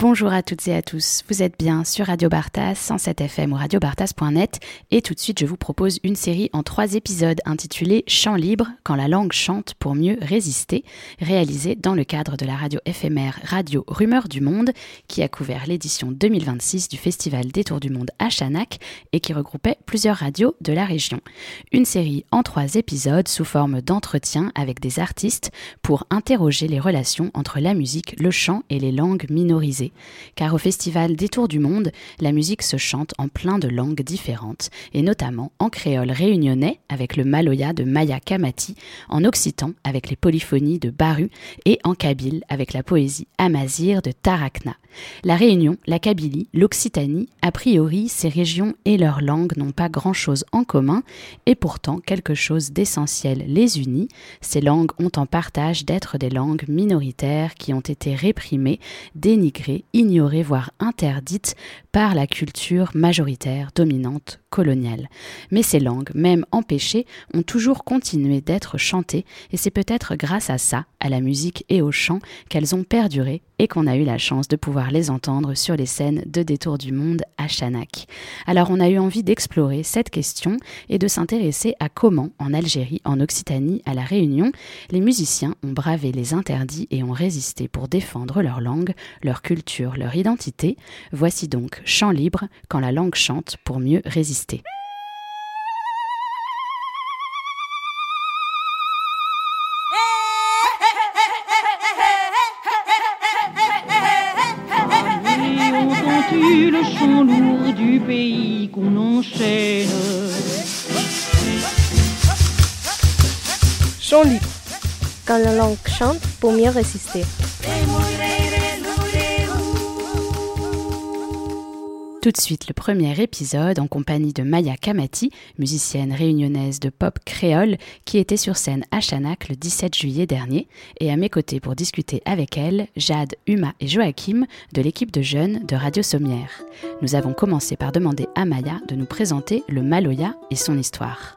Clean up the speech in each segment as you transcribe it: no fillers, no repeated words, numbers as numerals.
Bonjour à toutes et à tous, vous êtes bien sur Radio Bartas, 107 FM ou radiobartas.net et tout de suite je vous propose une série en 3 épisodes intitulée Chant libre, quand la langue chante pour mieux résister, réalisée dans le cadre de la radio éphémère Radio Rumeurs du Monde qui a couvert l'édition 2026 du Festival des Tours du Monde à Chanak et qui regroupait plusieurs radios de la région. Une série en 3 épisodes sous forme d'entretien avec des artistes pour interroger les relations entre la musique, le chant et les langues minorisées. Car au Festival des Tours du Monde, la musique se chante en plein de langues différentes, et notamment en créole réunionnais avec le maloya de Maya Kamati, en occitan avec les polyphonies de Baru et en kabyle avec la poésie amazigh de Tarakna. La Réunion, la Kabylie, l'Occitanie, a priori, ces régions et leurs langues n'ont pas grand-chose en commun, et pourtant quelque chose d'essentiel les unit. Ces langues ont en partage d'être des langues minoritaires qui ont été réprimées, dénigrées, ignorées, voire interdites par la culture majoritaire dominante coloniale. Mais ces langues, même empêchées, ont toujours continué d'être chantées et c'est peut-être grâce à ça, à la musique et au chant, qu'elles ont perduré et qu'on a eu la chance de pouvoir les entendre sur les scènes de Détour du Monde à Chanak. Alors on a eu envie d'explorer cette question et de s'intéresser à comment, en Algérie, en Occitanie, à La Réunion, les musiciens ont bravé les interdits et ont résisté pour défendre leur langue, leur culture, leur identité. Voici donc Chant libre, quand la langue chante pour mieux résister. Entends-tu le chant lourd du pays qu'on enchaîne? Chant libre, quand la langue chante pour mieux résister. Tout de suite, le premier épisode en compagnie de Maya Kamati, musicienne réunionnaise de pop créole, qui était sur scène à Chanak le 17 juillet dernier. Et à mes côtés pour discuter avec elle, Jade, Uma et Joachim de l'équipe de jeunes de Radio Sommière. Nous avons commencé par demander à Maya de nous présenter le maloya et son histoire.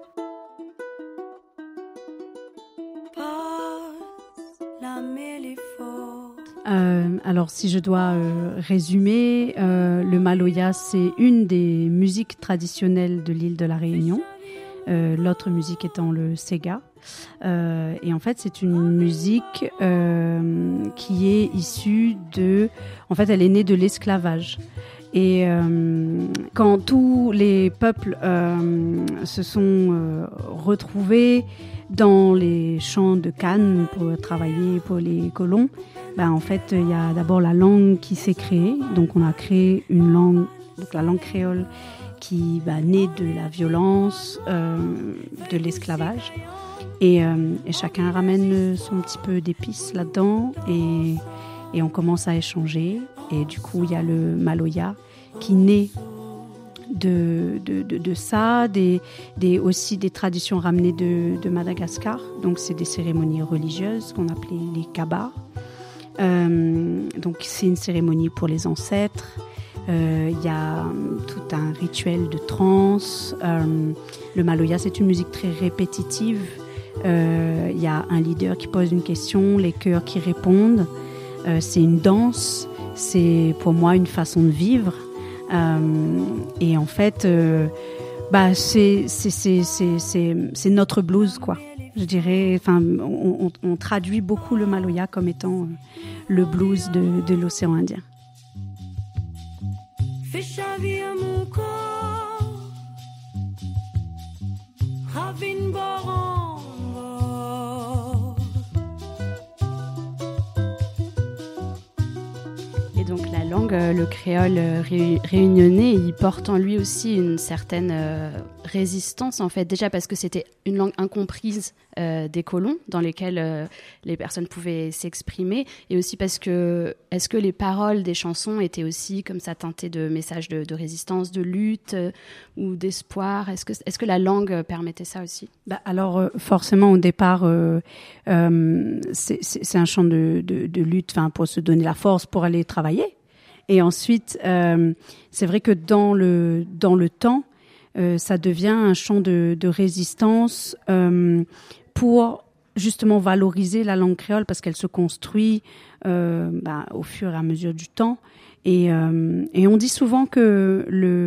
Alors si je dois résumer, le maloya c'est une des musiques traditionnelles de l'île de la Réunion, l'autre musique étant le sega. Et en fait c'est une musique qui est issue de... En fait elle est née de l'esclavage. Et quand tous les peuples se sont retrouvés dans les champs de canne pour travailler pour les colons, en fait, il y a d'abord la langue qui s'est créée. Donc, on a créé une langue, donc la langue créole, qui naît de la violence, de l'esclavage. Et chacun ramène son petit peu d'épices là-dedans. Et on commence à échanger. Et du coup, il y a le maloya qui naît de ça, aussi des traditions ramenées de Madagascar. Donc, c'est des cérémonies religieuses qu'on appelait les kabars. Donc c'est une cérémonie pour les ancêtres. Il y a tout un rituel de trance. Le maloya c'est une musique très répétitive. Il y a un leader qui pose une question, les chœurs qui répondent. C'est une danse. C'est pour moi une façon de vivre. Et en fait, c'est notre blues quoi. Je dirais, on traduit beaucoup le maloya comme étant le blues de l'océan Indien. Fais chavir mon corps, ravine bord en bord. Et donc la langue, le créole réunionnais, il porte en lui aussi une certaine résistance en fait, déjà parce que c'était une langue incomprise des colons dans lesquels les personnes pouvaient s'exprimer, et aussi parce que est-ce que les paroles des chansons étaient aussi comme ça teintées de messages de résistance, de lutte ou d'espoir? Est-ce que la langue permettait ça aussi? Alors forcément au départ c'est un chant de lutte, pour se donner la force pour aller travailler, et ensuite c'est vrai que dans le temps ça devient un chant de résistance pour justement valoriser la langue créole parce qu'elle se construit au fur et à mesure du temps. Et on dit souvent que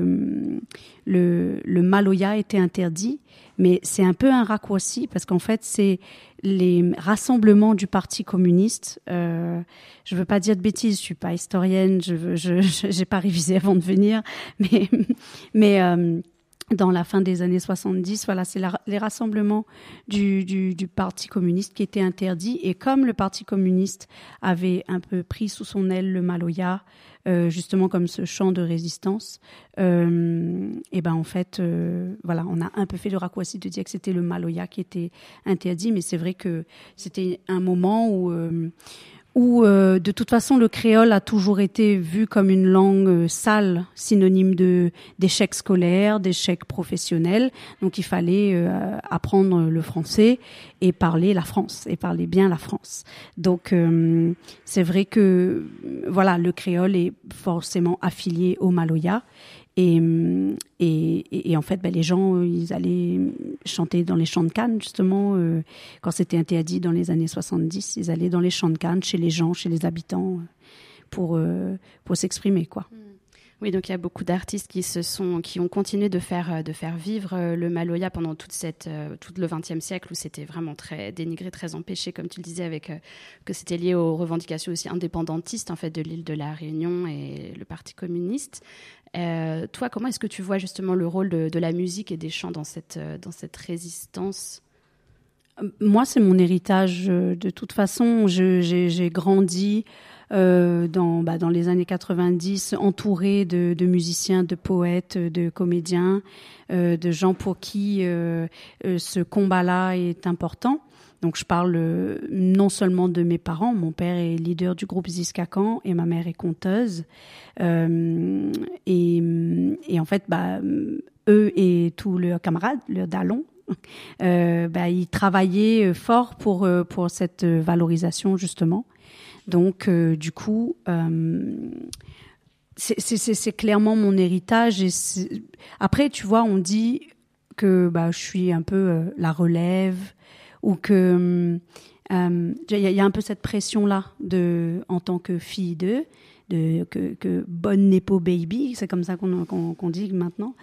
le maloya était interdit, mais c'est un peu un raccourci parce qu'en fait, c'est les rassemblements du Parti communiste. Je veux pas dire de bêtises, je suis pas historienne, j'ai pas révisé avant de venir, mais dans la fin des années 70, voilà, c'est les rassemblements du Parti communiste qui étaient interdits. Et comme le Parti communiste avait un peu pris sous son aile le maloya, justement comme ce chant de résistance, en fait, voilà, on a un peu fait le raccourci de dire que c'était le maloya qui était interdit, mais c'est vrai que c'était un moment où de toute façon le créole a toujours été vu comme une langue sale, synonyme d'échec scolaire, d'échec professionnel. Donc il fallait apprendre le français et parler la France, et parler bien la France. Donc c'est vrai que voilà, le créole est forcément affilié au maloya. Et en fait, les gens, ils allaient chanter dans les champs de Cannes, justement, quand c'était interdit dans les années 70, ils allaient dans les champs de Cannes, chez les gens, chez les habitants, pour s'exprimer, quoi. Oui, donc il y a beaucoup d'artistes qui ont continué de faire vivre le maloya pendant tout le XXe siècle où c'était vraiment très dénigré, très empêché, comme tu le disais, que c'était lié aux revendications aussi indépendantistes en fait de l'île de la Réunion et le Parti communiste. Toi, comment est-ce que tu vois justement le rôle de la musique et des chants dans cette résistance ? Moi, c'est mon héritage. De toute façon, j'ai grandi dans les années 90, entourée de musiciens, de poètes, de comédiens, de gens pour qui ce combat-là est important. Donc, je parle non seulement de mes parents. Mon père est leader du groupe Ziskakan et ma mère est conteuse. Et en fait, eux et tous leurs camarades, leurs dalons, ils travaillaient fort pour cette valorisation, justement. Donc, du coup, c'est clairement mon héritage. Après, tu vois, on dit que je suis un peu la relève, ou que y a un peu cette pression-là en tant que fille que bonne nepo baby, c'est comme ça qu'on dit maintenant,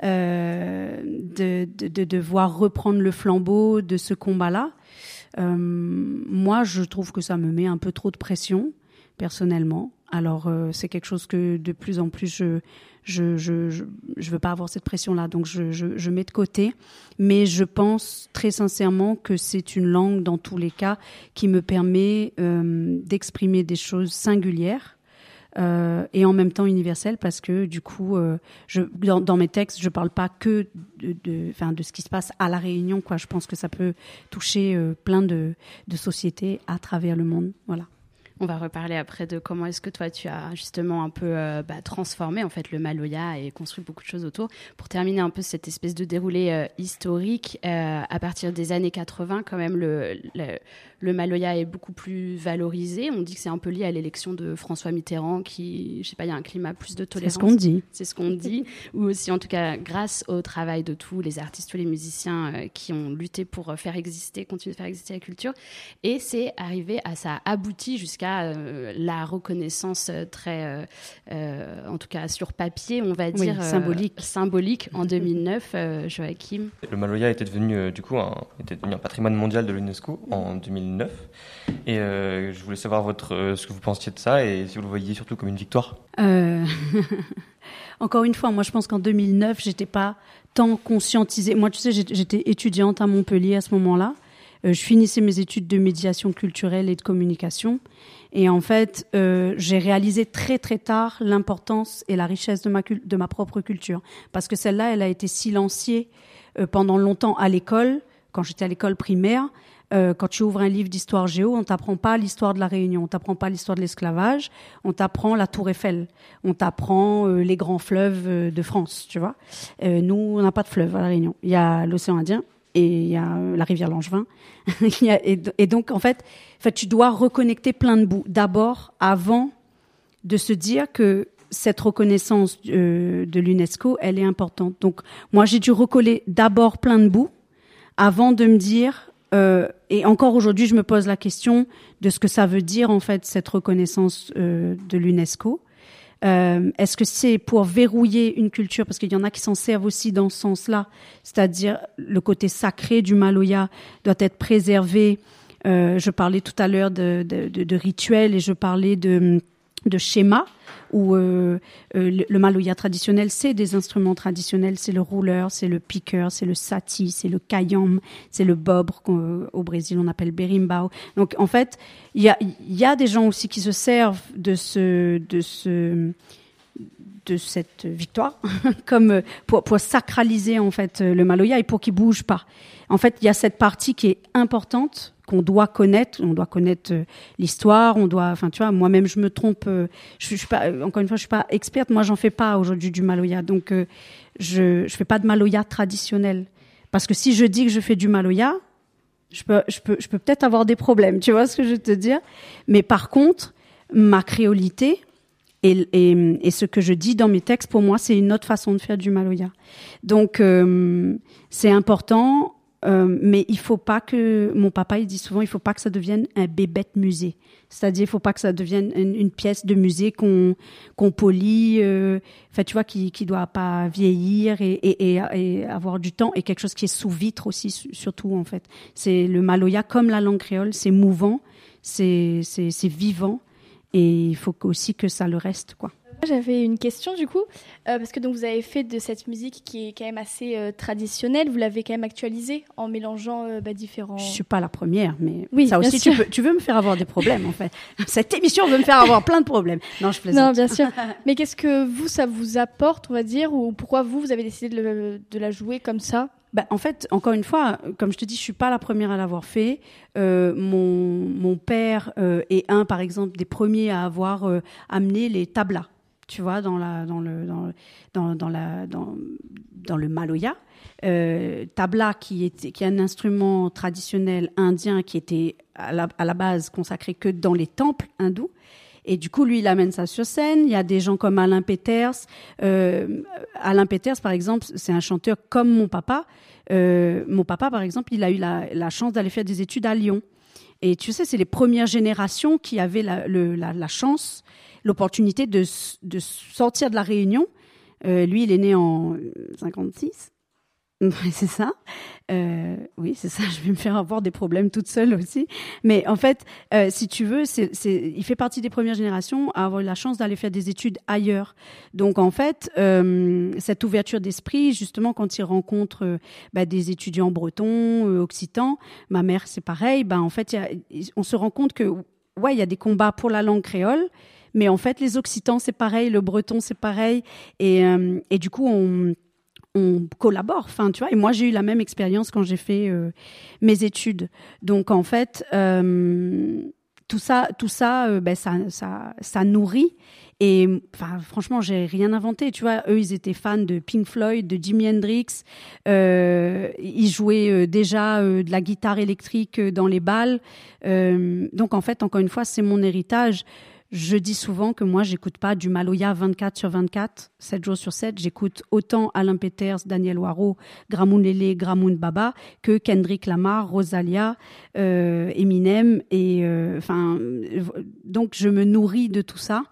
de devoir reprendre le flambeau de ce combat-là. Moi, je trouve que ça me met un peu trop de pression, personnellement. Alors, c'est quelque chose que de plus en plus je veux pas avoir cette pression-là, donc je mets de côté. Mais je pense très sincèrement que c'est une langue, dans tous les cas, qui me permet d'exprimer des choses singulières et en même temps universelles, parce que du coup, dans mes textes, je parle pas que de ce qui se passe à La Réunion, quoi. Je pense que ça peut toucher plein de sociétés à travers le monde, voilà. On va reparler après de comment est-ce que toi, tu as justement un peu transformé en fait le maloya et construit beaucoup de choses autour. Pour terminer un peu cette espèce de déroulé historique, à partir des années 80, quand même, le maloya est beaucoup plus valorisé. On dit que c'est un peu lié à l'élection de François Mitterrand qui, je sais pas, il y a un climat plus de tolérance. C'est ce qu'on dit. Ou aussi, en tout cas, grâce au travail de tous les artistes, tous les musiciens qui ont lutté pour continuer de faire exister la culture. Et c'est arrivé ça a abouti jusqu'à la reconnaissance très, en tout cas sur papier, on va dire, symbolique en 2009, Joachim. Le maloya était devenu un patrimoine mondial de l'UNESCO en 2009. Et je voulais savoir ce que vous pensiez de ça et si vous le voyiez surtout comme une victoire. Encore une fois, moi je pense qu'en 2009, j'étais pas tant conscientisée. Moi, tu sais, j'étais étudiante à Montpellier à ce moment-là. Je finissais mes études de médiation culturelle et de communication. Et en fait, j'ai réalisé très très tard l'importance et la richesse de ma propre culture. Parce que celle-là, elle a été silenciée pendant longtemps à l'école, quand j'étais à l'école primaire. Quand tu ouvres un livre d'histoire géo, on t'apprend pas l'histoire de la Réunion, on t'apprend pas l'histoire de l'esclavage, on t'apprend la Tour Eiffel, on t'apprend les grands fleuves de France, tu vois. Nous, on n'a pas de fleuve à la Réunion. Il y a l'océan Indien et il y a la rivière Langevin. Et donc, en fait, tu dois reconnecter plein de bouts. D'abord, avant de se dire que cette reconnaissance de l'UNESCO, elle est importante. Donc, moi, j'ai dû recoller d'abord plein de bouts avant de me dire et encore aujourd'hui, je me pose la question de ce que ça veut dire en fait cette reconnaissance de l'UNESCO. Est-ce que c'est pour verrouiller une culture, parce qu'il y en a qui s'en servent aussi dans ce sens-là, c'est-à-dire le côté sacré du Maloya doit être préservé. Je parlais tout à l'heure de rituels et je parlais de schémas où le Maloya traditionnel, c'est des instruments traditionnels, c'est le rouleur, c'est le piqueur, c'est le sati, c'est le kayam, c'est le bobre qu'au Brésil on appelle berimbau. Donc en fait, il y a des gens aussi qui se servent de cette victoire comme pour sacraliser en fait le Maloya et pour qu'il bouge pas. En fait, il y a cette partie qui est importante qu'on doit connaître. On doit connaître l'histoire. Enfin, tu vois, moi-même, je me trompe. Je suis pas, encore une fois, je suis pas experte. Moi, j'en fais pas aujourd'hui du Maloya. Donc, je fais pas de Maloya traditionnel. Parce que si je dis que je fais du Maloya, je peux peut-être avoir des problèmes. Tu vois ce que je veux te dire? Mais par contre, ma créolité et ce que je dis dans mes textes, pour moi, c'est une autre façon de faire du Maloya. Donc, c'est important. Mais il faut pas que, mon papa il dit souvent, il faut pas que ça devienne un bébête musée. C'est-à-dire, il faut pas que ça devienne une pièce de musée qu'on polie, enfin tu vois, qui doit pas vieillir et avoir du temps, et quelque chose qui est sous vitre aussi surtout en fait. C'est le Maloya comme la langue créole, c'est mouvant, c'est vivant, et il faut aussi que ça le reste quoi. J'avais une question du coup, parce que donc vous avez fait de cette musique qui est quand même assez traditionnelle, vous l'avez quand même actualisée en mélangeant différents... Je suis pas la première, mais oui, ça aussi tu veux me faire avoir des problèmes en fait. Cette émission veut me faire avoir plein de problèmes. Non, je plaisante. Non, bien sûr. Mais qu'est-ce que ça vous apporte, on va dire, ou pourquoi vous avez décidé de la jouer comme ça? En fait, encore une fois, comme je te dis, je suis pas la première à l'avoir fait. Mon père est par exemple, des premiers à avoir amené les tablas. Tu vois, dans le Maloya, tabla qui est un instrument traditionnel indien qui était à la base consacré que dans les temples hindous. Et du coup, lui, il amène ça sur scène. Il y a des gens comme Alain Peters. Alain Peters, par exemple, c'est un chanteur comme mon papa. Mon papa, par exemple, il a eu la chance d'aller faire des études à Lyon. Et tu sais, c'est les premières générations qui avaient la chance, l'opportunité de sortir de la Réunion. Lui, il est né en 56. C'est ça. Oui, c'est ça. Je vais me faire avoir des problèmes toute seule aussi. Mais en fait, si tu veux, il fait partie des premières générations à avoir eu la chance d'aller faire des études ailleurs. Donc, en fait, cette ouverture d'esprit, justement, quand il rencontre des étudiants bretons, occitans, ma mère, c'est pareil. En fait, on se rend compte que, il y a des combats pour la langue créole. Mais en fait, les occitans, c'est pareil. Le breton, c'est pareil. Et du coup, on collabore, enfin, tu vois. Et moi, j'ai eu la même expérience quand j'ai fait mes études. Donc, en fait, tout ça, ça nourrit. Et enfin, franchement, j'ai rien inventé. Tu vois, eux, ils étaient fans de Pink Floyd, de Jimi Hendrix. Ils jouaient déjà de la guitare électrique dans les bals. Donc, en fait, encore une fois, c'est mon héritage. Je dis souvent que moi, j'écoute pas du Maloya 24/24, 7 jours sur 7. J'écoute autant Alain Peters, Daniel Waro, Gramoun Lele, Gramoun Baba que Kendrick Lamar, Rosalia, Eminem. Et donc, je me nourris de tout ça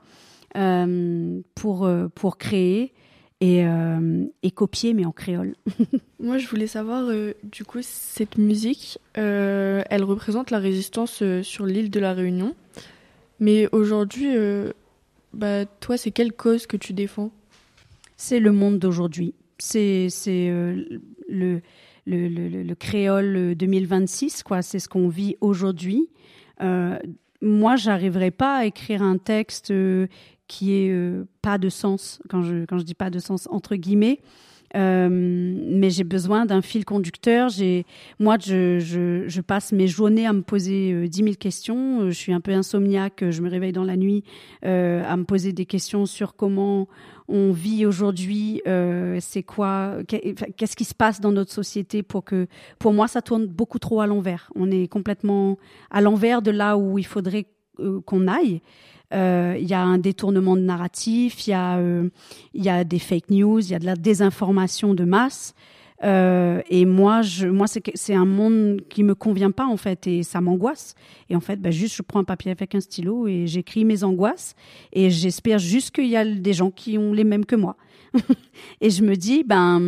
pour créer et copier, mais en créole. Moi, je voulais savoir, du coup, cette musique, elle représente la résistance sur l'île de la Réunion. Mais aujourd'hui, toi, c'est quelle cause que tu défends? C'est le monde d'aujourd'hui. C'est le créole 2026, quoi. C'est ce qu'on vit aujourd'hui. Moi, j'arriverai pas à écrire un texte qui ait pas de sens. Quand je dis pas de sens entre guillemets. Mais j'ai besoin d'un fil conducteur. Moi, je passe mes journées à me poser 10 000 questions. Je suis un peu insomniaque. Je me réveille dans la nuit à me poser des questions sur comment on vit aujourd'hui. C'est quoi, qu'est-ce qui se passe dans notre société pour moi, ça tourne beaucoup trop à l'envers. On est complètement à l'envers de là où il faudrait qu'on aille. Il y a un détournement de narratif, il y a des fake news, il y a de la désinformation de masse. Et moi, c'est un monde qui me convient pas en fait, et ça m'angoisse. Et en fait, juste je prends un papier avec un stylo et j'écris mes angoisses. Et j'espère juste qu'il y a des gens qui ont les mêmes que moi. Et je me dis,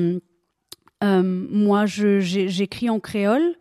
moi, j'écris en créole.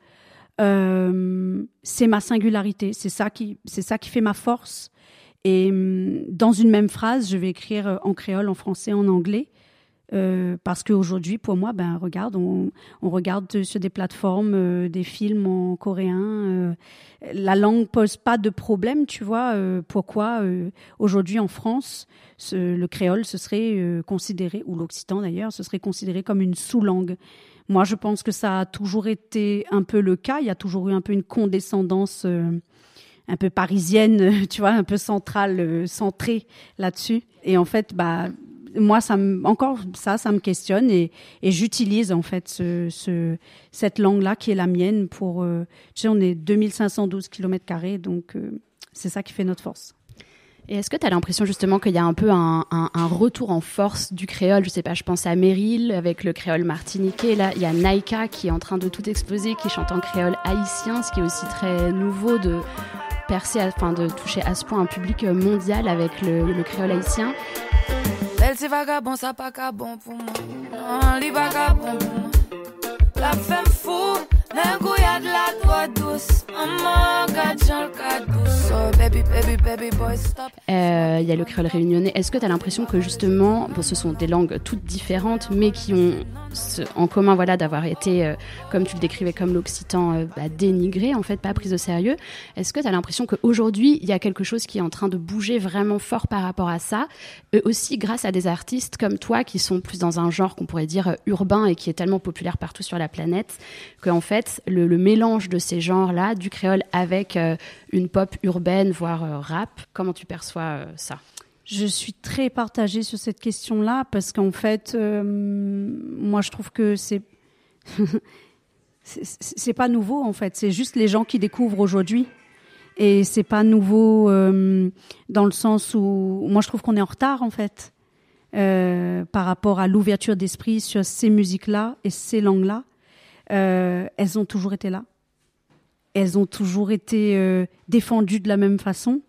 C'est ma singularité. C'est ça qui fait ma force. Et dans une même phrase, je vais écrire en créole, en français, en anglais. Parce qu'aujourd'hui, pour moi, regarde, on regarde sur des plateformes des films en coréen. La langue pose pas de problème, tu vois. Pourquoi aujourd'hui en France, le créole ce serait considéré, ou l'occitan d'ailleurs, ce serait considéré comme une sous-langue. Moi, je pense que ça a toujours été un peu le cas. Il y a toujours eu un peu une condescendance un peu parisienne, tu vois, un peu centrale, centrée là-dessus. Et en fait, moi, ça me questionne et j'utilise en fait cette langue-là qui est la mienne pour, tu sais, on est 2512 km², donc c'est ça qui fait notre force. Et est-ce que tu as l'impression justement qu'il y a un peu un retour en force du créole? Je sais pas, je pense à Meryl avec le créole martiniquais. Là, il y a Naïka qui est en train de tout exploser, qui chante en créole haïtien, ce qui est aussi très nouveau de percer, de toucher à ce point un public mondial avec le créole haïtien. Elle c'est vagabond, ça pas qu'à bon pour moi. Non, li pas qu'à bon pour moi. La femme fou, d'un coup y'a de la toi douce. Maman, gadjan, douce. Oh baby, baby, baby boy, stop. Il y a le créole réunionnais. Est-ce que tu as l'impression que justement, ce sont des langues toutes différentes, mais qui ont en commun, voilà, d'avoir été, comme tu le décrivais, comme l'occitan, dénigré, en fait, pas pris au sérieux. Est-ce que tu as l'impression qu'aujourd'hui, il y a quelque chose qui est en train de bouger vraiment fort par rapport à ça, aussi grâce à des artistes comme toi, qui sont plus dans un genre qu'on pourrait dire urbain et qui est tellement populaire partout sur la planète, qu'en fait, le mélange de ces genres-là, du créole avec une pop urbaine, voire rap, comment tu perçois ça ? Je suis très partagée sur cette question-là parce qu'en fait, moi, je trouve que c'est pas nouveau, en fait. C'est juste les gens qui découvrent aujourd'hui. Et c'est pas nouveau dans le sens où... Moi, je trouve qu'on est en retard, en fait, par rapport à l'ouverture d'esprit sur ces musiques-là et ces langues-là. Elles ont toujours été là. Elles ont toujours été défendues de la même façon.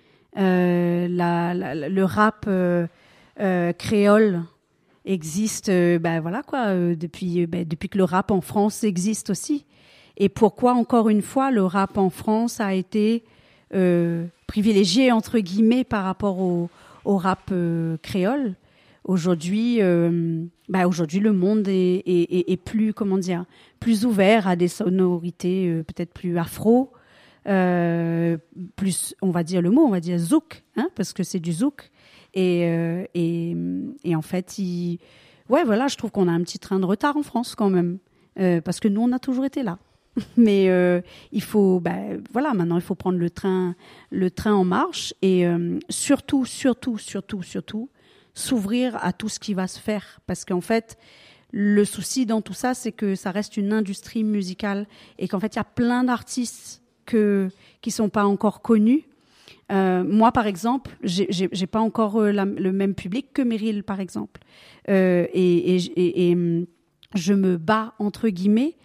Le rap créole existe depuis que le rap en France existe aussi. Et pourquoi, encore une fois, le rap en France a été privilégié, entre guillemets, par rapport au rap créole. Aujourd'hui, le monde est plus, plus ouvert à des sonorités peut-être plus afro, plus, on va dire zouk, parce que c'est du zouk. Et en fait, je trouve qu'on a un petit train de retard en France quand même, parce que nous, on a toujours été là. Mais il faut, maintenant, il faut prendre le train en marche et surtout, s'ouvrir à tout ce qui va se faire. Parce qu'en fait, le souci dans tout ça, c'est que ça reste une industrie musicale et qu'en fait, il y a plein d'artistes qui sont pas encore connus. Moi, par exemple, j'ai pas encore le même public que Meryl, par exemple. Et je me bats, entre guillemets,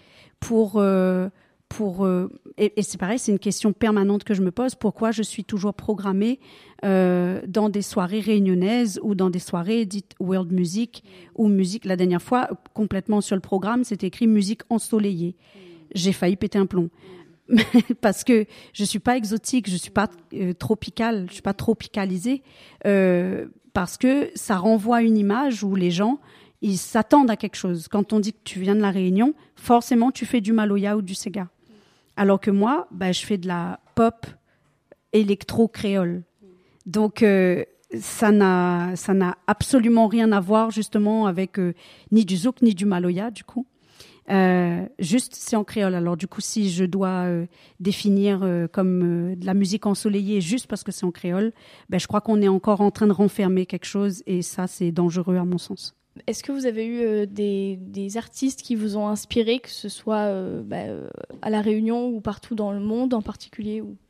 et c'est pareil, c'est une question permanente que je me pose. Pourquoi je suis toujours programmée dans des soirées réunionnaises ou dans des soirées dites world music ou musique. La dernière fois, complètement sur le programme, c'était écrit musique ensoleillée. J'ai failli péter un plomb. Parce que je suis pas exotique, je suis pas tropicale, je suis pas tropicalisée, parce que ça renvoie à une image où les gens, ils s'attendent à quelque chose. Quand on dit que tu viens de la Réunion, forcément tu fais du Maloya ou du Sega. Alors que moi, je fais de la pop électro-créole. Donc ça n'a absolument rien à voir justement avec ni du zouk ni du Maloya du coup. Juste c'est en créole. Alors du coup, si je dois définir comme de la musique ensoleillée juste parce que c'est en créole, je crois qu'on est encore en train de renfermer quelque chose et ça c'est dangereux à mon sens. Est-ce que vous avez eu des artistes qui vous ont inspiré, que ce soit à La Réunion ou partout dans le monde en particulier ou...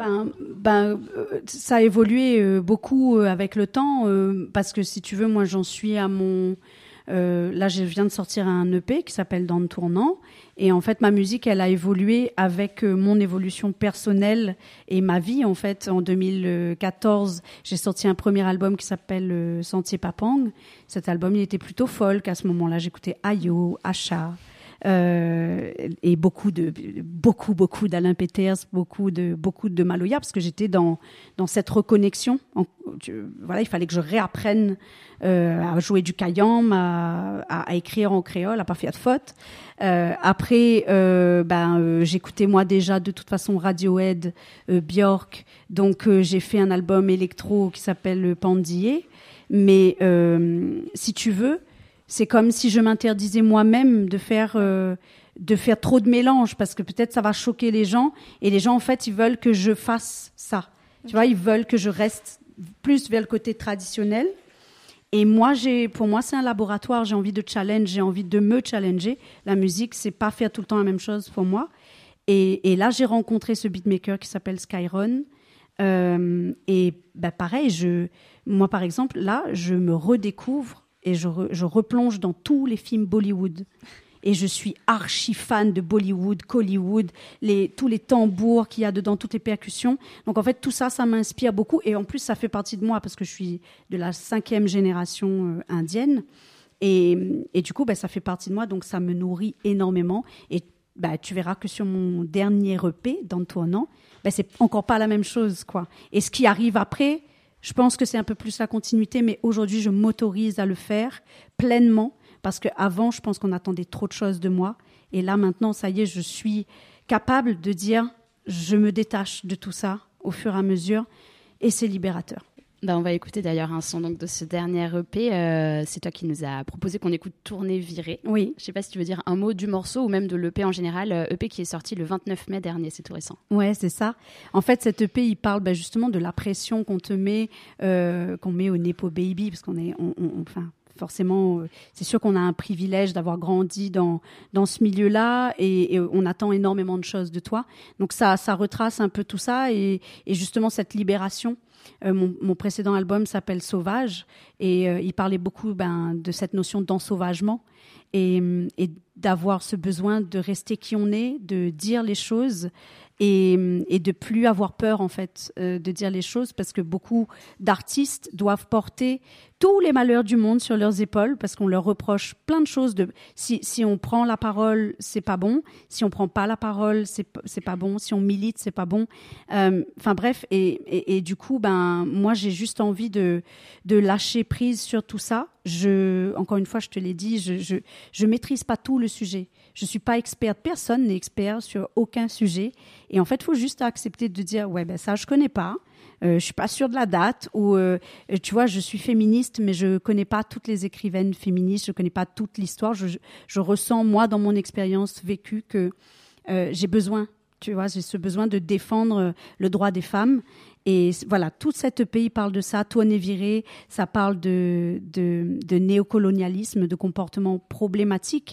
Ça a évolué beaucoup avec le temps parce que si tu veux, moi j'en suis à Là, je viens de sortir un EP qui s'appelle Dans le tournant. Et en fait, ma musique, elle a évolué avec mon évolution personnelle et ma vie. En fait, en 2014, j'ai sorti un premier album qui s'appelle Sentier Papang. Cet album, il était plutôt folk. À ce moment-là, j'écoutais Ayo, Asha, et beaucoup d'Alain Peters, beaucoup de Maloya, parce que j'étais dans cette reconnexion. Voilà, il fallait que je réapprenne à jouer du kayam, à écrire en créole, à pas faire de faute. Après, j'écoutais moi déjà de toute façon Radiohead, Björk, donc j'ai fait un album électro qui s'appelle Pandillé. Mais si tu veux, c'est comme si je m'interdisais moi-même de faire trop de mélange, parce que peut-être ça va choquer les gens, et les gens en fait ils veulent que je fasse ça. Tu vois, ils veulent que je reste plus vers le côté traditionnel. Et moi, pour moi, c'est un laboratoire. J'ai envie de challenge, j'ai envie de me challenger. La musique, c'est pas faire tout le temps la même chose pour moi. Et là, j'ai rencontré ce beatmaker qui s'appelle Skyron. Et pareil, moi, par exemple, là, je me redécouvre et je replonge dans tous les films Bollywood. Et je suis archi fan de Bollywood, Collywood, tous les tambours qu'il y a dedans, toutes les percussions. Donc en fait, tout ça, ça m'inspire beaucoup. Et en plus, ça fait partie de moi parce que je suis de la 5e génération indienne. Et du coup, ça fait partie de moi. Donc ça me nourrit énormément. Et tu verras que sur mon dernier EP, Dans le tournant, c'est encore pas la même chose, quoi. Et ce qui arrive après, je pense que c'est un peu plus la continuité. Mais aujourd'hui, je m'autorise à le faire pleinement. Parce qu'avant, je pense qu'on attendait trop de choses de moi. Et là, maintenant, ça y est, je suis capable de dire, je me détache de tout ça au fur et à mesure. Et c'est libérateur. On va écouter d'ailleurs un son donc, de ce dernier EP. C'est toi qui nous as proposé qu'on écoute Tourner Viré. Oui. Je ne sais pas si tu veux dire un mot du morceau ou même de l'EP en général. EP qui est sorti le 29 mai dernier, c'est tout récent. Ouais, c'est ça. En fait, cet EP, il parle justement de la pression qu'on te met, qu'on met au Nepo Baby, parce qu'on est... Forcément, c'est sûr qu'on a un privilège d'avoir grandi dans ce milieu-là et on attend énormément de choses de toi. Donc ça retrace un peu tout ça et justement cette libération. Mon précédent album s'appelle Sauvage et il parlait beaucoup de cette notion d'ensauvagement et d'avoir ce besoin de rester qui on est, de dire les choses et de plus avoir peur en fait de dire les choses, parce que beaucoup d'artistes doivent porter tous les malheurs du monde sur leurs épaules parce qu'on leur reproche plein de choses. Si on prend la parole, c'est pas bon. Si on prend pas la parole, c'est pas bon. Si on milite, c'est pas bon. Enfin bref, et du coup, moi j'ai juste envie de lâcher prise sur tout ça. Encore une fois, je te l'ai dit, je maîtrise pas tout le sujet. Je suis pas experte. Personne n'est expert sur aucun sujet. Et en fait, il faut juste accepter de dire, ça je connais pas. Je suis pas sûre de la date, ou tu vois, je suis féministe, mais je connais pas toutes les écrivaines féministes, je connais pas toute l'histoire. Je ressens moi dans mon expérience vécue que j'ai besoin, tu vois, j'ai ce besoin de défendre le droit des femmes. Et voilà, tout cet pays parle de ça. Tourner Viré, ça parle de néocolonialisme, de comportements problématiques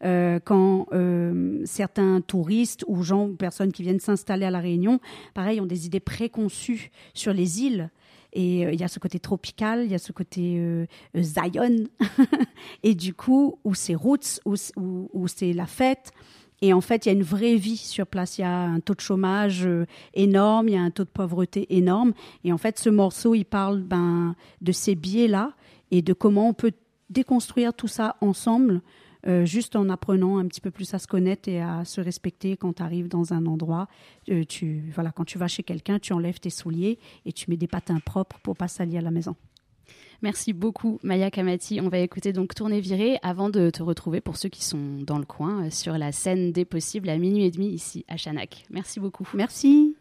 quand certains touristes ou personnes qui viennent s'installer à La Réunion, pareil, ont des idées préconçues sur les îles. Et il y a ce côté tropical, il y a ce côté Zion, et du coup, où c'est roots, où c'est la fête. Et en fait, il y a une vraie vie sur place. Il y a un taux de chômage énorme, il y a un taux de pauvreté énorme. Et en fait, ce morceau, il parle de ces biais-là et de comment on peut déconstruire tout ça ensemble, juste en apprenant un petit peu plus à se connaître et à se respecter quand tu arrives dans un endroit. Quand tu vas chez quelqu'un, tu enlèves tes souliers et tu mets des patins propres pour pas salir la maison. Merci beaucoup Maya Kamati. On va écouter donc Tourner Viré avant de te retrouver pour ceux qui sont dans le coin sur la scène des possibles à 12h30 ici à Chanac. Merci beaucoup. Merci.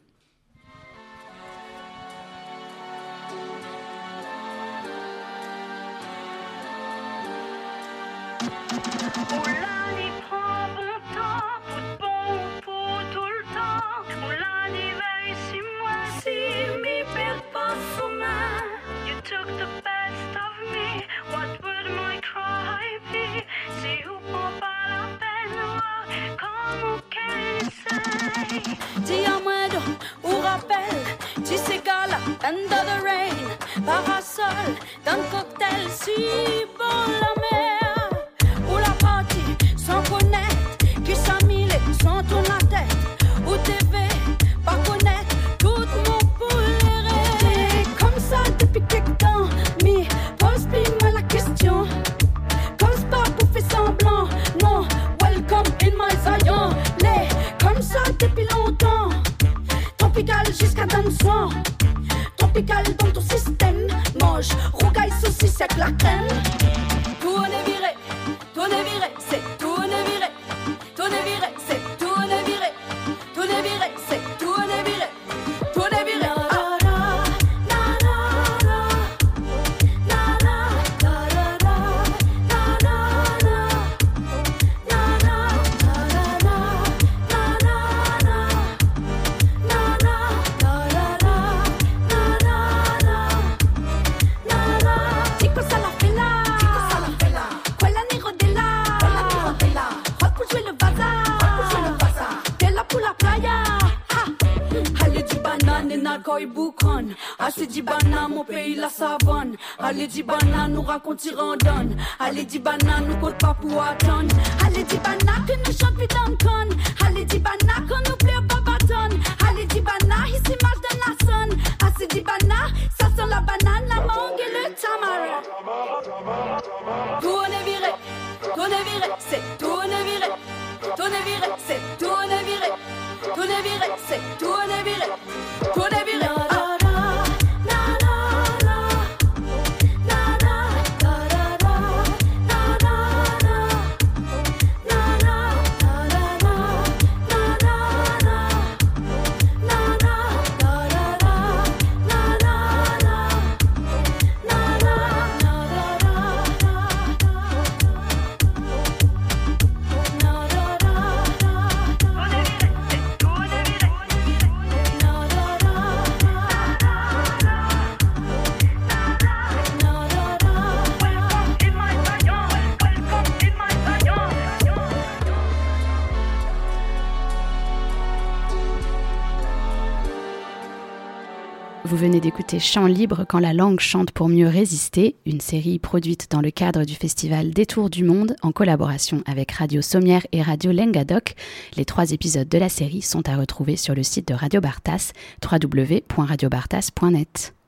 Dis-moi donc, ou rappelle, tu sais gala, under the rain, parasol, d'un cocktail si bon la mer. vent. Tropical dans ton système. Mange, rougaille, saucisse avec la crème. Tourne et viré, c'est tourne et viré. Tourne et viré, c'est tourne et viré. Tourne et viré, c'est tourne et viré. Tourne et viré. Koi Boucan, assez d'Ibana, mon pays la savane. Allez d'Ibana, nous raconte Randonne. Allez d'Ibana, nous compte pas pour attendre. Allez d'Ibana, que nous chante vite en con. Allez d'Ibana, qu'on nous plaît pas bâtonne. Allez d'Ibana, ici marche dans la sonne. Assez d'Ibana, ça sent la banane, la mangue et le tamarin. Tourne et viré, c'est tourne et viré. Tourne et viré, c'est tourne et viré. Tourne et viré, c'est tourne et viré. Tourne et viré. Vous venez d'écouter Chant libre quand la langue chante pour mieux résister, une série produite dans le cadre du festival Détour du Monde en collaboration avec Radio Sommière et Radio Lengadok. Les 3 épisodes de la série sont à retrouver sur le site de Radio Bartas, www.radiobartas.net.